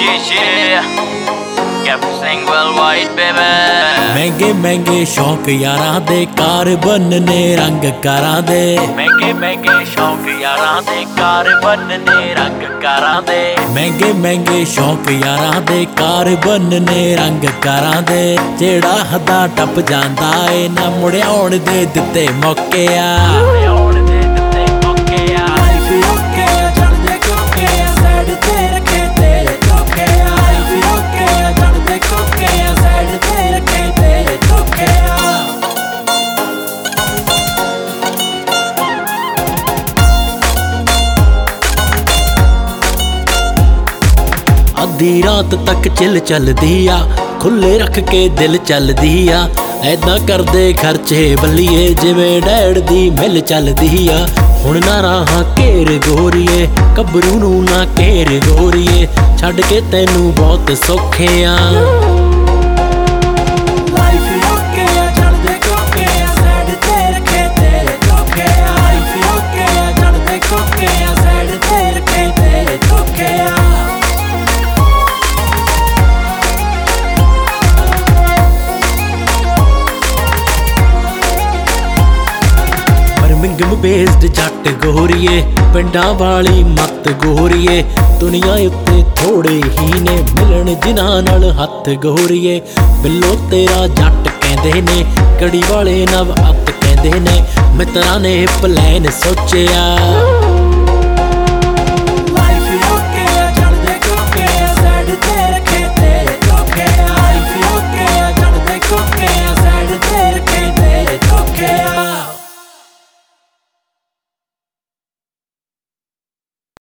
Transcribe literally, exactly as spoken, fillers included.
महंगे महंगे शौक यारां दे कार बनने रंग कारां दे महंगे महंगे शौक यारां दे कार बनने रंग कारां दे महंगे महंगे शौक यारां दे कार बनने रंग कारां दे जेड़ा हदा टप जांदा ए ना मुड़े आउण दे दित्ते मौके आ अद्धी रात तक चिल चलदी आ खुले रख के दिल चलदी आ ऐदां करदे खर्चे बल्लीए जिवें डैड दी मिल चलदी आ हुण ना राहां घेर गोरीए कबरू नूं ना घेर गोरीए छड्ड के तैनूं बहुत सौखे आ मिंगम बेस्ड जट गोरीए पिंडां वाली मत गोरीए दुनिया उत्ते थोड़े ही ने मिलन जिन्हां नाल हथ गोरीए बिल्लो तेरा जट कहंदे ने कड़ी वाले नव अत कहंदे ने मित्रां ने प्लैन सोचिया।